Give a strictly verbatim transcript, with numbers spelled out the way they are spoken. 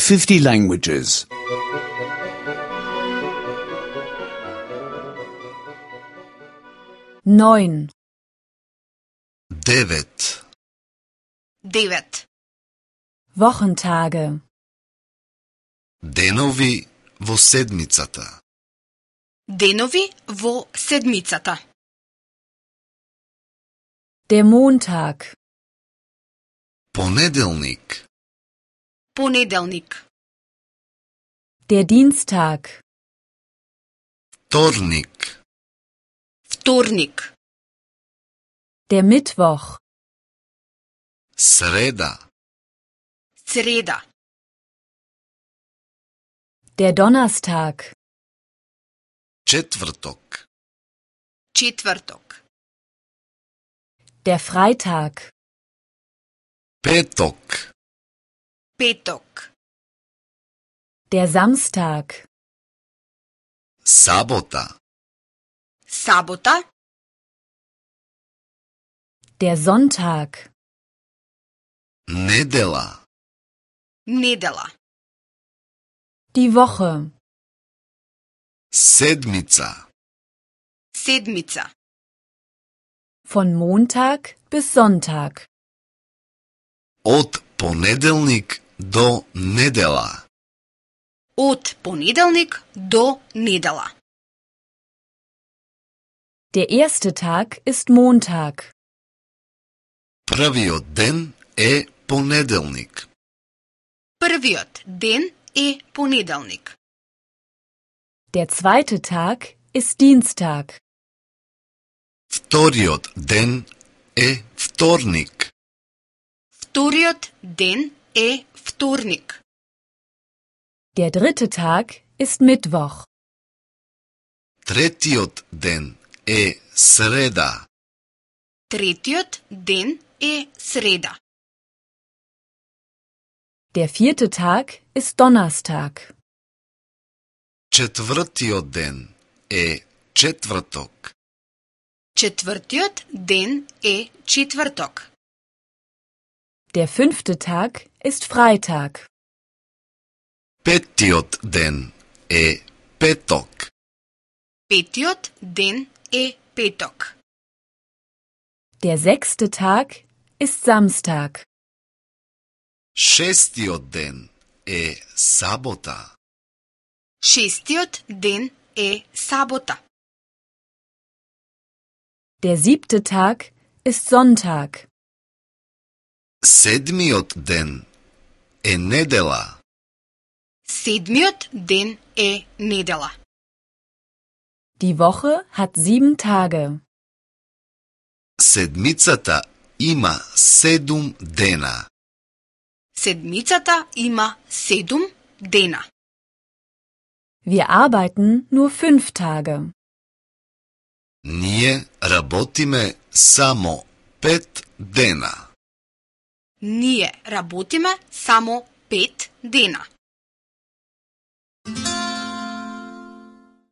fifty languages. Neun. Devet. Devet. Wochentage. Денови во седмицата. Денови во седмицата. Der Montag. Понеделник. Понеделник. Der Dienstag. Вторник. Вторник. Der Mittwoch. Среда. Среда. Der Donnerstag. Четврток. Четврток. Der Freitag. Петок. Петок. Der Samstag. Сабота. Сабота. Der Sonntag. Недела. Недела. Die Woche. Седмица. Седмица. Von Montag bis Sonntag. Од понеделник до недела. Од понеделник до недела. Der erste Tag ist Montag. Првиот ден е понеделник. Првиот ден е понеделник. Der zweite Tag ist Dienstag. Вториот ден е вторник. Вториот ден е вторник. Der dritte Tag ist Mittwoch. Третиот ден е среда. Третиот ден е среда. Der vierte Tag ist Donnerstag. Четвртиот ден е четврток. Четвртиот ден е четврток. Der fünfte Tag ist Freitag. Петиот ден е петок. Петиот ден е петок. Der sechste Tag ist Samstag. Шестиот ден е сабота. Шестиот ден е сабота. Der siebte Tag ist Sonntag. Седмиот ден е недела. Седмиот ден е недела. Die Woche hat sieben Tage. Седмицата има седум дена. Седмицата има седум дена. Wir arbeiten nur fünf Tage. Ние работиме само пет дена. Ние работиме само пет дена.